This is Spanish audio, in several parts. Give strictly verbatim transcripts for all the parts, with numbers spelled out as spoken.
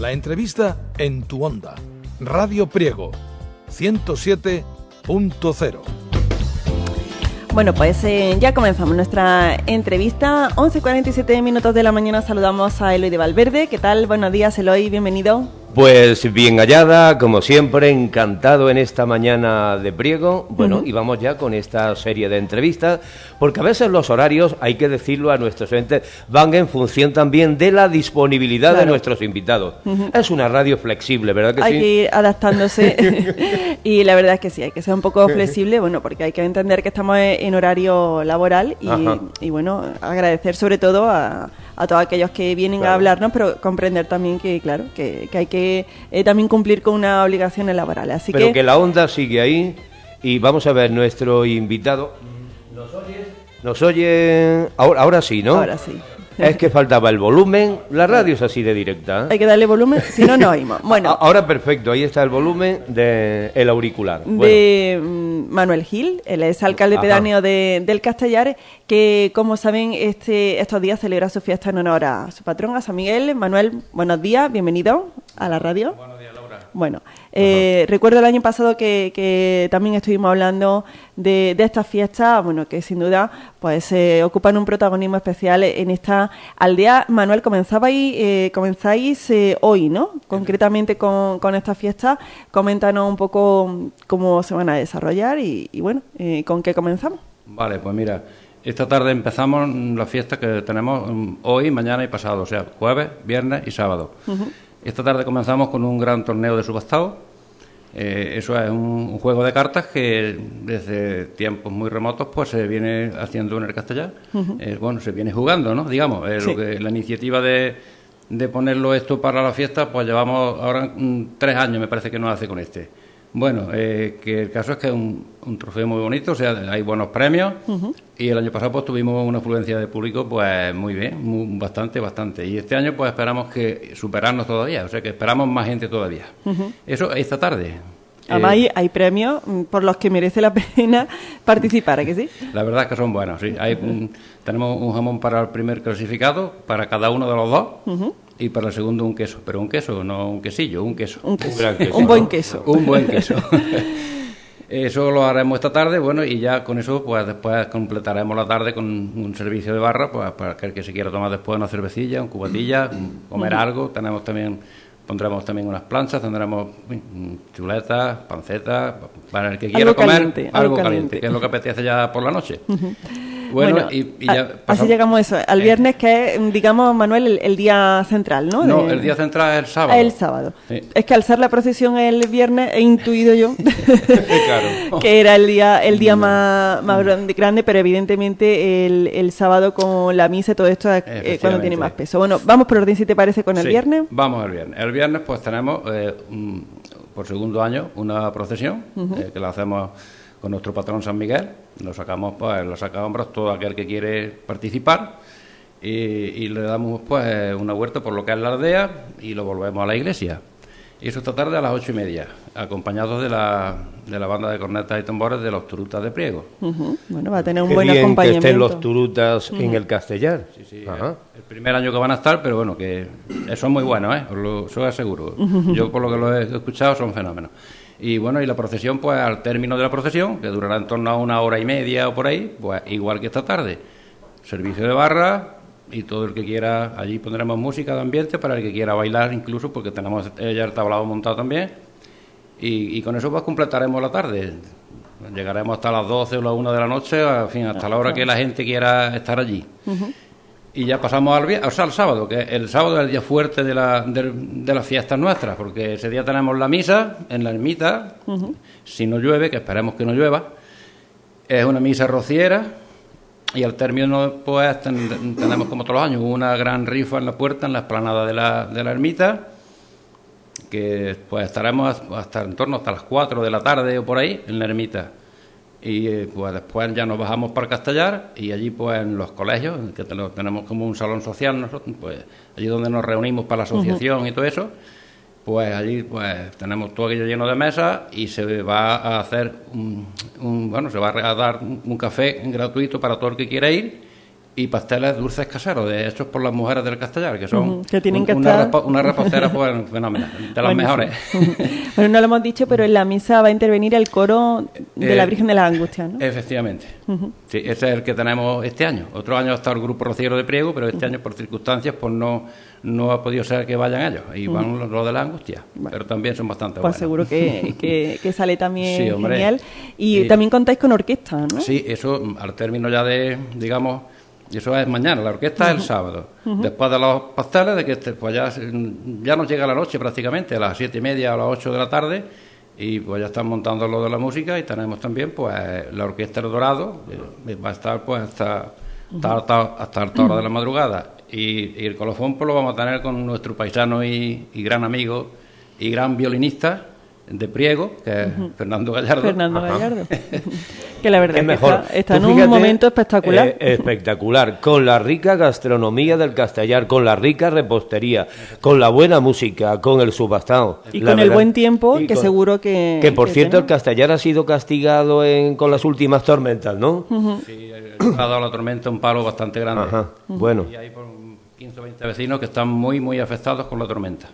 La entrevista en tu onda. Radio Priego, ciento siete punto cero. Bueno, pues eh, ya comenzamos nuestra entrevista. once y cuarenta y siete minutos de la mañana saludamos a Eloy de Valverde. ¿Qué tal? Buenos días, Eloy, bienvenido. Pues bien hallada, como siempre, encantado en esta mañana de Priego. Bueno, uh-huh. y vamos ya con esta serie de entrevistas, porque a veces los horarios, hay que decirlo a nuestros oyentes, van en función también de la disponibilidad claro. de nuestros invitados. Uh-huh. Es una radio flexible, ¿verdad que hay sí? Hay que ir adaptándose y la verdad es que sí, hay que ser un poco flexible, bueno, porque hay que entender que estamos en horario laboral y, y bueno, agradecer sobre todo a... a todos aquellos que vienen claro. a hablarnos, pero comprender también que, claro, que, que hay que eh, también cumplir con unas obligaciones laborales. Así pero que... que la onda sigue ahí y vamos a ver nuestro invitado. ¿Nos oye? ¿Nos oye? Ahora, ahora sí, ¿no? Ahora sí. Es que faltaba el volumen. La radio es así de directa, ¿eh? Hay que darle volumen, si no, no oímos. Bueno, ahora perfecto, ahí está el volumen del auricular. De bueno. Manuel Gil, él es alcalde pedáneo de, del Castellar, que como saben este estos días celebra su fiesta en honor a su patrón, a San Miguel. Manuel, buenos días, bienvenido a la radio. Buenos días, Laura. Bueno, eh, recuerdo el año pasado que, que también estuvimos hablando de, de estas fiestas, bueno, que sin duda pues eh, ocupan un protagonismo especial en esta aldea. Manuel, comenzabais, eh, comenzáis eh, hoy, ¿no? Concretamente con, con esta fiesta. Coméntanos un poco cómo se van a desarrollar y, y bueno, eh, ¿con qué comenzamos? Vale, pues mira, esta tarde empezamos la fiesta que tenemos hoy, mañana y pasado, o sea, jueves, viernes y sábado. Uh-huh. Esta tarde comenzamos con un gran torneo de subastado. Eh, eso es un, un juego de cartas que desde tiempos muy remotos pues se viene haciendo en el Castellar. Uh-huh. Eh, bueno, se viene jugando, ¿no? Digamos, eh, sí. lo que la iniciativa de, de ponerlo esto para la fiesta, pues llevamos ahora mm, tres años, me parece que nos hace con este. Bueno, eh, que el caso es que es un, un trofeo muy bonito, o sea, hay buenos premios uh-huh. y el año pasado pues tuvimos una afluencia de público pues muy bien, muy, bastante, bastante. Y este año pues esperamos que superarnos todavía, o sea que esperamos más gente todavía. Uh-huh. Eso esta tarde. Además eh, hay, hay premios por los que merece la pena participar, ¿a que sí? La verdad es que son buenos, sí. Hay, un, tenemos un jamón para el primer clasificado, para cada uno de los dos. Uh-huh. Y para el segundo un queso, pero un queso, no un quesillo, un queso. Un, queso. un gran queso. Un ¿no? buen queso. Un buen queso. Eso lo haremos esta tarde, bueno, y ya con eso pues después completaremos la tarde con un servicio de barra, pues para aquel que se quiera tomar después una cervecilla, un cubatilla, comer uh-huh. algo. Tenemos también, pondremos también unas planchas, tendremos chuletas, pancetas, para el que quiera algo comer caliente, algo, algo caliente, caliente, que es lo que apetece ya por la noche. Uh-huh. Bueno, bueno, y, y ya a, así llegamos a eso, al viernes, que es, digamos, Manuel, el, el día central, ¿no? No, de... el día central es el sábado. El sábado. Sí. Es que al ser la procesión el viernes he intuido yo claro. que era el día el día más, más grande, pero evidentemente el, el sábado con la misa y todo esto es eh, cuando tiene más peso. Bueno, vamos por orden, si te parece, con el sí, viernes. Vamos al viernes. El viernes pues tenemos, eh, un, por segundo año, una procesión uh-huh. eh, que la hacemos con nuestro patrón San Miguel. Lo sacamos, pues, lo saca hombros todo aquel que quiere participar y, y le damos pues una vuelta por lo que es la aldea y lo volvemos a la iglesia. Y eso esta tarde a las ocho y media, acompañados de la, de la banda de cornetas y tambores de los Turutas de Priego. Uh-huh. Bueno, va a tener un Qué buen bien acompañamiento. Que estén los Turutas uh-huh. en el Castellar. Sí, sí. Ajá. El, el primer año que van a estar, pero bueno, que son muy buenos, ¿eh? Os lo, os lo aseguro. Uh-huh. Yo por lo que lo he escuchado son fenómenos. Y bueno, y la procesión, pues al término de la procesión, que durará en torno a una hora y media o por ahí, pues igual que esta tarde, servicio de barra y todo el que quiera, allí pondremos música de ambiente para el que quiera bailar incluso, porque tenemos ya el tablado montado también, y, y con eso pues completaremos la tarde. Llegaremos hasta las doce o las una de la noche, en fin, hasta la hora que la gente quiera estar allí. Uh-huh. Y ya pasamos al viernes, o sea, al sábado, que el sábado es el día fuerte de, la, de, de las fiestas nuestras, porque ese día tenemos la misa en la ermita, uh-huh. si no llueve, que esperemos que no llueva. Es una misa rociera y al término pues ten, tenemos como todos los años una gran rifa en la puerta, en la explanada de la, de la ermita, que pues estaremos hasta en torno hasta las cuatro de la tarde o por ahí en la ermita. Y pues después ya nos bajamos para el Castellar y allí pues en los colegios, que tenemos como un salón social nosotros, pues allí donde nos reunimos para la asociación uh-huh. y todo eso, pues allí pues tenemos todo aquello lleno de mesas y se va a hacer un, un bueno, se va a dar un café gratuito para todo el que quiera ir y pasteles dulces caseros, de hechos por las mujeres del Castellar, que son uh-huh, que tienen un, que una, estar... repo, una repostera pues, fenomenal, de las mejores. Bueno, no lo hemos dicho, pero en la misa va a intervenir el coro de eh, la Virgen de las Angustias, ¿no? Efectivamente. Uh-huh. Sí, ese es el que tenemos este año. Otro año ha estado el grupo Rociero de Priego, pero este uh-huh. año, por circunstancias, pues no, no ha podido ser que vayan ellos. Y van uh-huh. los, los de la Angustia, bueno, pero también son bastante pues buenos. Pues seguro que, que, que sale también sí, hombre, genial. Y sí. también contáis con orquesta, ¿no? Sí, eso al término ya de, digamos... Y eso es mañana, la orquesta es uh-huh. el sábado. Uh-huh. Después de los pasteles, de que pues ya, ya nos llega la noche prácticamente, a las siete y media o a las ocho de la tarde, y pues ya están montando lo de la música, y tenemos también pues la orquesta El Dorado, que va a estar pues hasta, uh-huh. hasta, hasta, hasta alta hora de la madrugada. Y, y el colofón pues lo vamos a tener con nuestro paisano y, y gran amigo y gran violinista de Priego, que es uh-huh. Fernando Gallardo. Fernando Ajá. Gallardo. Que la verdad es que mejor. está, está en fíjate, un momento espectacular. Eh, espectacular, con la rica gastronomía del Castellar, con la rica repostería, con la buena música, con el subastado. Y con verdad, el buen tiempo, que con, seguro que... Que por que cierto, tenemos. El Castellar ha sido castigado en, con las últimas tormentas, ¿no? Uh-huh. Sí, ha dado la tormenta un palo bastante grande. Ajá, uh-huh. Bueno. Y hay por quince o veinte vecinos que están muy, muy afectados con la tormenta.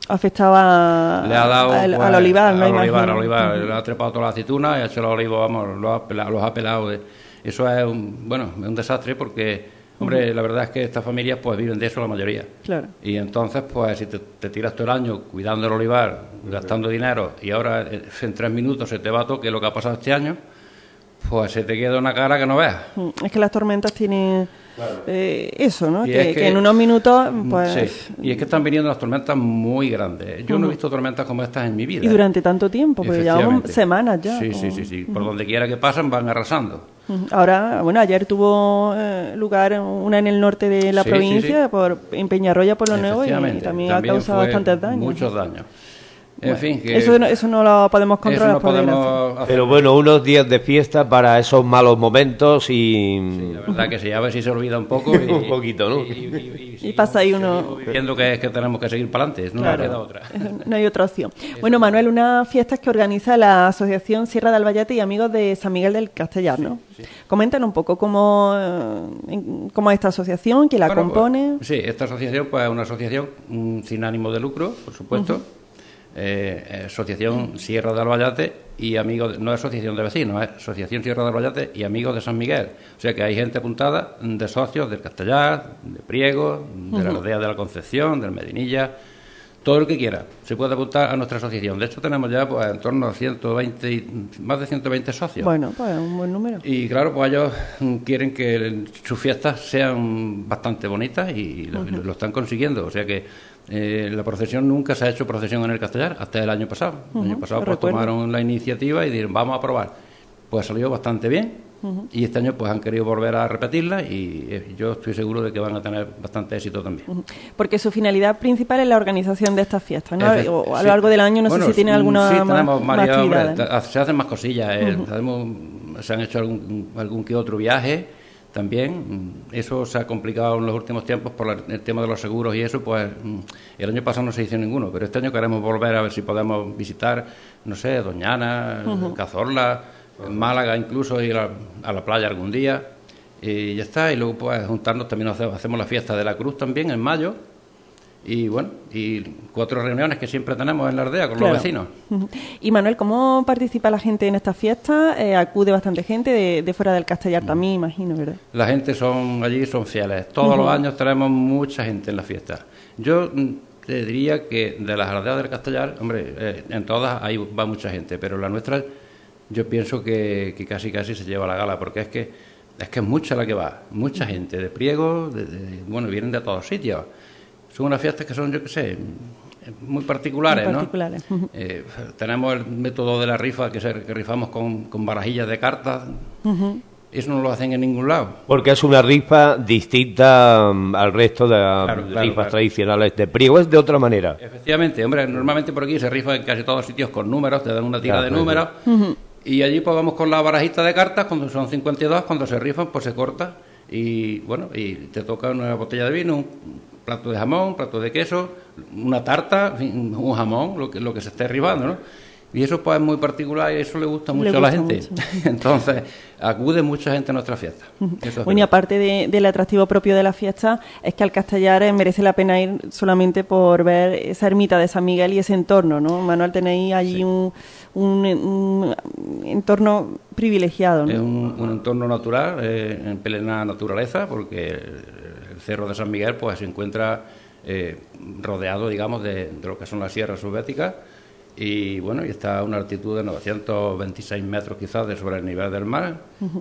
Afectaba le ha dado, al, pues, al olivar, ¿no? Al olivar, al olivar. Uh-huh. Le ha trepado todas las aceitunas y ha hecho los olivos, vamos, los ha pelado. Los ha pelado de, eso es un, bueno, es un desastre porque, hombre, uh-huh. la verdad es que estas familias pues viven de eso la mayoría. Claro. Y entonces, pues, si te, te tiras todo el año cuidando el olivar, uh-huh. gastando dinero, y ahora en tres minutos se te va todo, que es lo que ha pasado este año, pues se te queda una cara que no veas. Uh-huh. Es que las tormentas tienen... Claro. Eh, eso, ¿no? Que, que, que en unos minutos, pues... Sí, y es que están viniendo las tormentas muy grandes. Yo uh-huh. no he visto tormentas como estas en mi vida. Y durante ¿eh? tanto tiempo, porque llevamos semanas ya. Sí, sí, sí, sí. Por uh-huh. donde quiera que pasen van arrasando. Uh-huh. Ahora, bueno, ayer tuvo eh, lugar una en el norte de la sí, provincia, sí, sí. por en Peñarroya, por lo nuevo, y, y también, también ha causado bastantes daños. Muchos daños. Bueno, en fin, que eso, no, eso no lo podemos controlar. No podemos hacer. Pero bueno, unos días de fiesta para esos malos momentos y... Sí, la verdad que sí, a ver si se olvida un poco. Y, un poquito, ¿no? Y, y, y, y pasa ahí uno... Viendo que es que tenemos que seguir para adelante, no claro, queda otra. No hay otra opción. Bueno, Manuel, unas fiestas que organiza la Asociación Sierra de Albayate y Amigos de San Miguel del Castellar, ¿no? Sí, sí. Coméntanos un poco cómo, cómo es esta asociación, quién la bueno, compone. Pues, sí, esta asociación pues es una asociación mm, sin ánimo de lucro, por supuesto. Uh-huh. Eh, asociación Sierra de Albayate y amigos, de, no es asociación de vecinos, es Asociación Sierra de Albayate y Amigos de San Miguel. O sea que hay gente apuntada de socios del Castellar, de Priego, de uh-huh. la aldea de la Concepción, del Medinilla, todo el que quiera se puede apuntar a nuestra asociación. De hecho tenemos ya pues en torno a ciento veinte, más de ciento veinte socios. Bueno, pues un buen número. Y claro, pues ellos quieren que sus fiestas sean bastante bonitas y uh-huh. lo, lo están consiguiendo. O sea que Eh, la procesión nunca se ha hecho procesión en el Castellar hasta el año pasado. Uh-huh, el año pasado pues tomaron la iniciativa y dijeron vamos a probar. Pues salió bastante bien uh-huh. y este año pues han querido volver a repetirla y eh, yo estoy seguro de que van a tener bastante éxito también. Uh-huh. Porque su finalidad principal es la organización de estas fiestas, ¿no? Efe- o a lo sí. largo del año no bueno, sé si tiene alguna sí, más, tenemos más varias, actividades. Hombre, se hacen más cosillas. Eh, uh-huh. tenemos, se han hecho algún, algún que otro viaje. También eso se ha complicado en los últimos tiempos por el tema de los seguros y eso, pues el año pasado no se hizo ninguno, pero este año queremos volver a ver si podemos visitar, no sé, Doñana, uh-huh. Cazorla, Málaga incluso, ir a, a la playa algún día y ya está, y luego pues juntarnos, también hacemos la fiesta de la Cruz también en mayo. Y bueno, y cuatro reuniones que siempre tenemos en la aldea con claro. los vecinos. Y Manuel, ¿cómo participa la gente en estas fiestas? Eh, acude bastante gente de, de fuera del Castellar también, imagino, ¿verdad? La gente son allí son fieles. Todos uh-huh. los años tenemos mucha gente en las fiestas. Yo te diría que de las aldeas del Castellar, hombre, eh, en todas ahí va mucha gente, pero en la nuestra yo pienso que, que casi casi se lleva la gala, porque es que es que es mucha la que va, mucha gente de Priego, de, de, bueno, vienen de todos sitios. Son unas fiestas que son, yo qué sé, muy particulares, muy particulares. ¿no? Eh, tenemos el método de la rifa, que, se, que rifamos con, con barajillas de cartas. Uh-huh. Eso no lo hacen en ningún lado. Porque es una rifa distinta um, al resto de las claro, claro, rifas claro. tradicionales de Priego, es de otra manera. Efectivamente, hombre, normalmente por aquí se rifa en casi todos sitios con números, te dan una tira claro, de números, uh-huh. y allí pues vamos con la barajita de cartas, cuando son cincuenta y dos, cuando se rifan, pues se corta, y bueno, y te toca una botella de vino, un plato de jamón, un plato de queso, una tarta, un jamón, lo que, lo que se esté rifando, ¿no? Y eso pues es muy particular y eso le gusta mucho Le a la gusta gente. mucho. Entonces, acude mucha gente a nuestra fiesta. Eso es Bueno, y verdad. aparte de- del atractivo propio de la fiesta, es que al Castellar eh, merece la pena ir solamente por ver esa ermita de San Miguel y ese entorno, ¿no? Manuel, tenéis allí Sí. un, un, un entorno privilegiado, Es ¿no? un, un entorno natural, eh, en plena naturaleza, porque el Cerro de San Miguel pues se encuentra eh, rodeado, digamos, de, de lo que son las sierras subbéticas y bueno, y está a una altitud de novecientos veintiséis metros quizás de sobre el nivel del mar,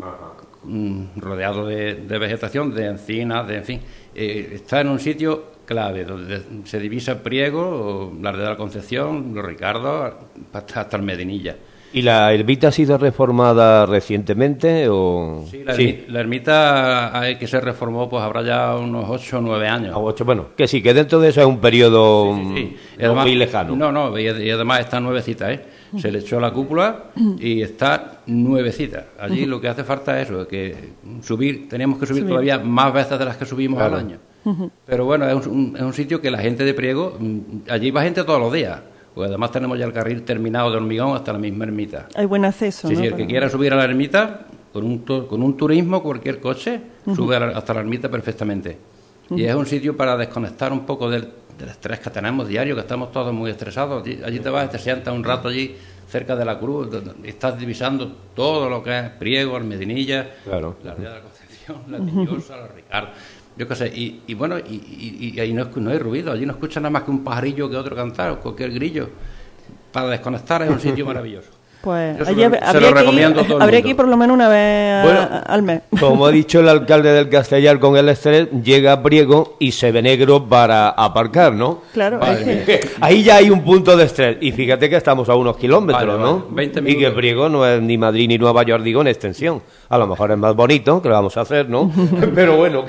mm, rodeado de, de vegetación, de encinas, de en fin, eh, está en un sitio clave donde se divisa Priego, la Aldea de la Concepción, Los Ricardos, hasta, hasta el Medinilla. ¿Y la ermita ha sido reformada recientemente o...? Sí, la, ermi- la ermita hay que se reformó, pues habrá ya unos ocho o nueve años. A ocho, bueno, que sí, que dentro de eso es un periodo Sí, sí. mm, no muy lejano. No, no, y, y además está nuevecita, ¿eh? Se le echó la cúpula y está nuevecita. Allí lo que hace falta es eso, que subir, teníamos que subir, Subir. todavía más veces de las que subimos Claro. al año. Pero bueno, es un, es un sitio que la gente de Priego, mm, allí va gente todos los días. Pues además tenemos ya el carril terminado de hormigón hasta la misma ermita. Hay buen acceso, Sí, ¿no? sí, el que Para- quiera subir a la ermita, con un, tu- con un turismo, cualquier coche, sube a la- hasta la ermita perfectamente. Y es un sitio para desconectar un poco del, del estrés que tenemos diario, que estamos todos muy estresados. Allí, allí te vas y te sientas un rato allí, cerca de la cruz, donde estás divisando todo lo que es Priego, el Medinilla, Claro. la Aldea de la Concepción, la Tiñosa, la Ricardo. Yo qué sé, y, y bueno, y, y, y ahí no, no hay ruido, allí no escuchas nada más que un pajarillo que otro cantar, o cualquier grillo. Para desconectar es un sitio maravilloso. Pues Yo se allí lo- hab- se habría, lo que recomiendo a ir, todo el habría mundo. que ir por lo menos una vez a- Bueno, al mes. Como ha dicho el alcalde del Castellar, con el estrés llega a Priego y se ve negro para aparcar, ¿no? Claro, Vale. es que... Ahí ya hay un punto de estrés. Y fíjate que estamos a unos kilómetros, Vale, ¿no? vale, veinte Y que minutos. Priego no es ni Madrid ni Nueva York, digo, en extensión. A lo mejor es más bonito, que lo vamos a hacer, ¿no? Pero bueno.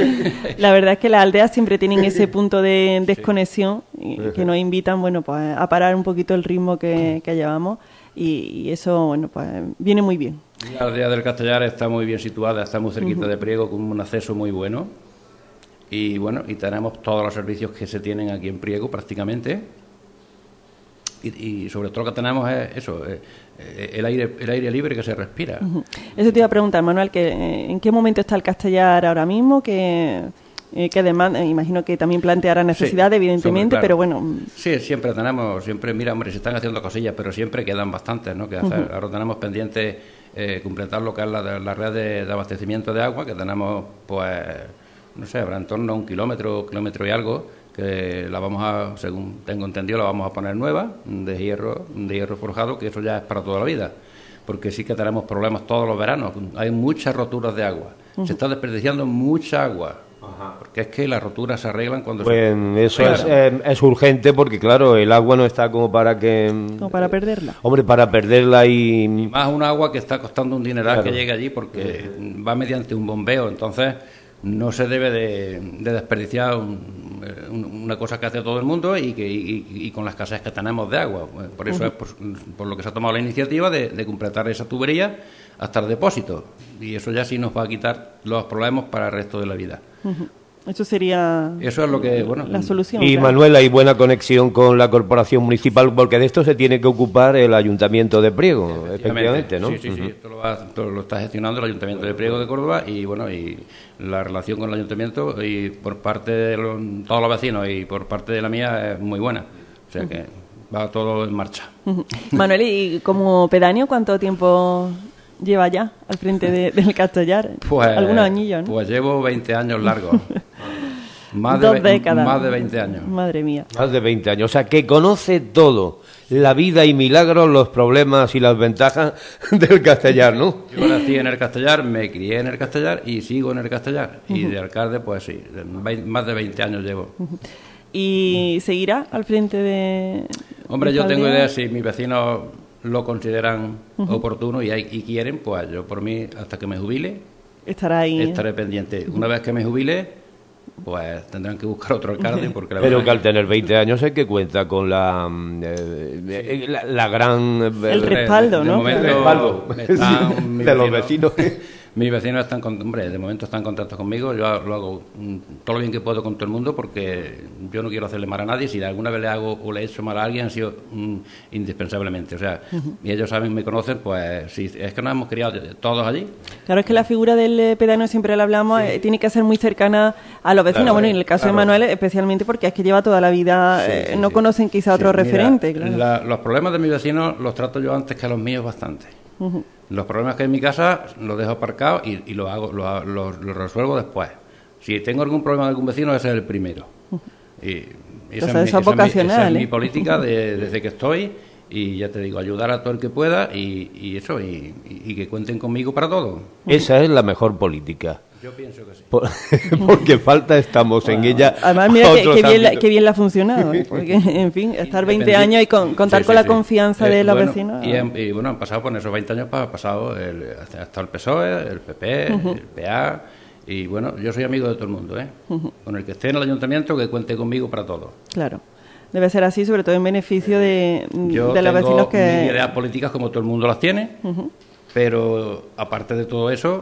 La verdad es que las aldeas siempre tienen ese punto de desconexión y que nos invitan, bueno, pues a parar un poquito el ritmo que, que llevamos y, y eso, bueno, pues viene muy bien. La aldea del Castellar está muy bien situada, está muy cerquita de Priego, con un acceso muy bueno. Y bueno, y tenemos todos los servicios que se tienen aquí en Priego prácticamente. Y, y sobre todo lo que tenemos es eso, eh, eh, el aire el aire libre que se respira. Eso te iba a preguntar, Manuel, que, eh, ¿en qué momento está el Castellar ahora mismo? Que, eh, que demanda, imagino que también planteará necesidades, Sí, evidentemente, sobre- claro. pero bueno, Sí, siempre tenemos, siempre, mira, hombre, se están haciendo cosillas, pero siempre quedan bastantes, ¿no? Que hacer. Ahora tenemos pendiente eh, completar lo que es la, la red de, de abastecimiento de agua, que tenemos, pues, no sé, habrá en torno a un kilómetro, kilómetro y algo, que la vamos a, según tengo entendido, la vamos a poner nueva, de hierro, de hierro forjado, que eso ya es para toda la vida. Porque sí que tenemos problemas todos los veranos, hay muchas roturas de agua, se está desperdiciando mucha agua. Porque es que las roturas se arreglan cuando Pues se... eso Claro. es, eh, es urgente porque, claro, el agua no está como para que... como para perderla. Hombre, para perderla y... Más un agua que está costando un dineral Claro. que llegue allí porque va mediante un bombeo, entonces no se debe de, de desperdiciar un- eh, un- una cosa que hace todo el mundo y, que, y, y con la escasez que tenemos de agua. Pues por eso es por, por lo que se ha tomado la iniciativa de, de completar esa tubería hasta el depósito y eso ya sí nos va a quitar los problemas para el resto de la vida. Ujú. Eso sería Eso es lo que, bueno, la solución. Y claro. Manuel, hay buena conexión con la corporación municipal porque de esto se tiene que ocupar el ayuntamiento de Priego, efectivamente, ¿no? Sí, sí, sí. Ujú. Esto lo, va- esto lo está gestionando el Ayuntamiento de Priego de Córdoba y bueno, y la relación con el Ayuntamiento y por parte de los- todos los vecinos y por parte de la mía es muy buena. O sea que va todo en marcha. Ujú. Manuel, y como pedáneo, ¿cuánto tiempo lleva ya al frente de- del Castellar? Pues, Algunos añillos, ¿no? Pues llevo veinte años largos. Más de, Dos ve- décadas. más de veinte años. Madre mía. Más de veinte años, o sea, que conoce todo, la vida y milagros, los problemas y las ventajas del Castellar, ¿no? Yo nací en el Castellar, me crié en el Castellar y sigo en el Castellar. Y de alcalde, pues sí, de- vei- más de veinte años llevo. ¿Y seguirá al frente de...? Hombre, de yo esta tengo aldea? idea, si mis vecinos lo consideran oportuno y, hay- y quieren, pues yo por mí, hasta que me jubile, Estará ahí. estaré pendiente. Una vez que me jubile, pues tendrán que buscar otro alcalde, porque la Pero verdad que al tener veinte años es que cuenta con la, mm, eh, eh, la, la gran... eh, El de- respaldo, de ¿no? momento respaldo me están mis de los vecinos. Mis vecinos están, con, hombre, de momento están contentos conmigo. Yo lo hago mm, todo lo bien que puedo con todo el mundo porque yo no quiero hacerle mal a nadie. Si de alguna vez le hago o le he hecho mal a alguien, ha sido mm, indispensablemente. O sea, uh-huh. Y ellos saben, me conocen, pues sí, es que nos hemos criado todos allí. Claro, es que la figura del eh, pedáneo, siempre le hablamos, sí. eh, tiene que ser muy cercana a los vecinos. Claro, bueno, y en el caso claro. de Manuel, especialmente porque es que lleva toda la vida, sí, eh, sí, no sí. conocen quizá otro sí, referente. Mira, claro. la, los problemas de mis vecinos los trato yo antes que a los míos bastante. Uh-huh. Los problemas que hay en mi casa los dejo aparcados y, y los hago, los, los, los resuelvo después. Si tengo algún problema de algún vecino, ese es el primero. Uh-huh. Y esa, es mi, esa, es mi, esa es mi política de, desde que estoy. Y ya te digo, ayudar a todo el que pueda y, y eso, y, y, y que cuenten conmigo para todo. Esa es la mejor política. Yo pienso que sí. Por, porque falta estamos bueno, en ella. Además, mira que, que, bien la, que bien le ha funcionado, ¿eh? Porque, en fin, estar veinte años y con, contar sí, sí, con la sí. confianza eh, de los bueno, vecinos. Y, en, y bueno, han pasado por esos veinte años, ha pasado el, hasta el P S O E, el P P, uh-huh. el P A. Y bueno, yo soy amigo de todo el mundo, ¿eh? Uh-huh. Con el que esté en el ayuntamiento, que cuente conmigo para todo. Claro. Debe ser así, sobre todo en beneficio de, yo de los vecinos que... Yo tengo mis ideas políticas como todo el mundo las tiene, uh-huh. pero aparte de todo eso,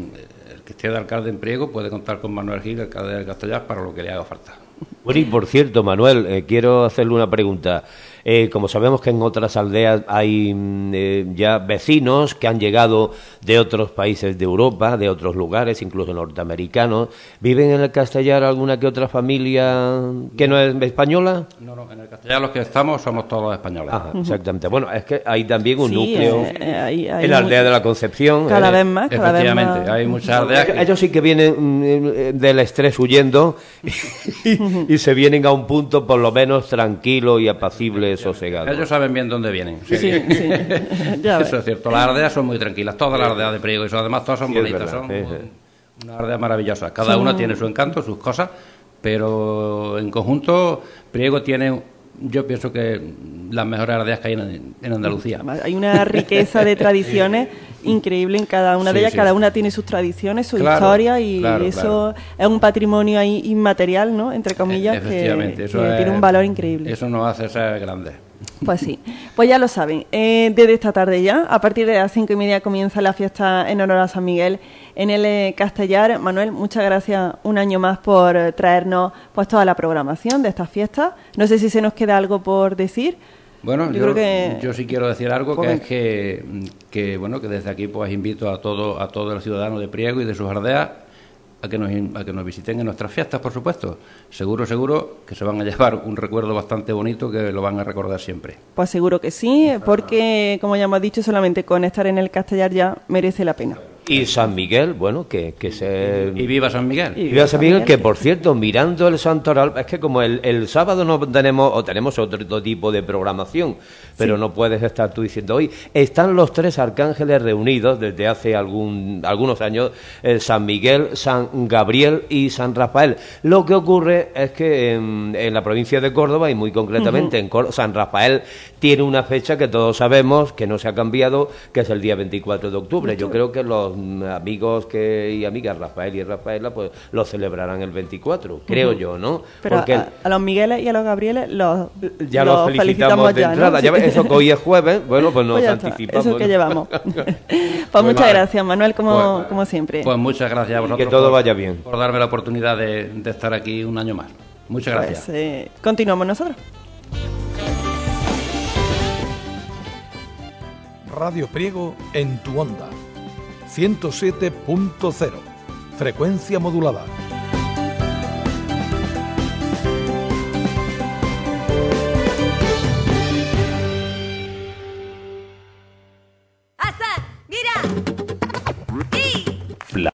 el que esté de alcalde en Priego puede contar con Manuel Gil, alcalde del Castellar, para lo que le haga falta. Bueno, y por cierto, Manuel, eh, quiero hacerle una pregunta. Eh, como sabemos que en otras aldeas hay eh, ya vecinos que han llegado de otros países de Europa, de otros lugares, incluso norteamericanos, ¿viven en el Castellar alguna que otra familia que no es española? No, no, en el Castellar los que estamos somos todos españoles. Ajá, exactamente. Bueno, es que hay también un sí, núcleo eh, hay, hay en la aldea de la Concepción. Cada eh, vez más, cada vez más. Efectivamente, hay muchas aldeas que... Ellos sí que vienen eh, del estrés huyendo y, y se vienen a un punto por lo menos tranquilo y apacible, sosegado. Ellos saben bien dónde vienen. Sí, sí. sí. Ya eso es cierto. Las aldeas son muy tranquilas. Todas las aldeas de Priego y eso, además todas son sí, bonitas. Son sí, sí. Unas aldeas maravillosas. Cada sí. una tiene su encanto, sus cosas, pero en conjunto Priego tiene, yo pienso que las mejores aldeas que hay en, en Andalucía. Hay una riqueza de tradiciones increíble en cada una sí, de ellas. Sí. Cada una tiene sus tradiciones, su claro, historia y claro, eso claro. es un patrimonio ahí inmaterial, ¿no? Entre comillas, que, eso que es, tiene un valor increíble. Eso nos hace ser grandes. Pues sí, pues ya lo saben, eh, desde esta tarde ya, a partir de las cinco y media comienza la fiesta en honor a San Miguel en el eh, Castellar. Manuel, muchas gracias un año más por traernos pues toda la programación de estas fiestas. No sé si se nos queda algo por decir. Bueno, yo, yo, creo que... yo sí quiero decir algo, pues... que es que, que, bueno, que desde aquí pues invito a todo, a todos los ciudadanos de Priego y de sus aldeas a que nos a que nos visiten en nuestras fiestas, por supuesto. Seguro, seguro que se van a llevar un recuerdo bastante bonito que lo van a recordar siempre. Pues seguro que sí, porque, como ya hemos dicho, solamente con estar en el Castellar ya merece la pena. Y San Miguel, bueno, que, que se... Y viva San Miguel. Y viva San Miguel, que por cierto, mirando el santoral, es que como el, el sábado no tenemos, o tenemos otro tipo de programación, pero sí. no puedes estar tú diciendo hoy, están los tres arcángeles reunidos desde hace algún algunos años, el San Miguel, San Gabriel y San Rafael. Lo que ocurre es que en, en la provincia de Córdoba, y muy concretamente uh-huh. en Córdoba, San Rafael tiene una fecha que todos sabemos que no se ha cambiado, que es el día veinticuatro de octubre. Yo creo que los amigos que y amigas Rafael y Rafaela pues lo celebrarán el veinticuatro, creo uh-huh. yo, ¿no? Pero porque a, a los Migueles y a los Gabrieles los ya los, los felicitamos, felicitamos de ya, entrada, ¿no? Ya ves, eso que hoy es jueves, bueno, pues nos pues anticipamos. Eso que ¿no? llevamos. Pues, pues muchas vale. gracias, Manuel, como, pues, como siempre. Pues muchas gracias a vosotros. Que todo por, vaya bien. Por darme la oportunidad de, de estar aquí un año más. Muchas gracias. Pues, eh, continuamos nosotros. Radio Priego en tu onda. ciento siete punto cero. Frecuencia modulada.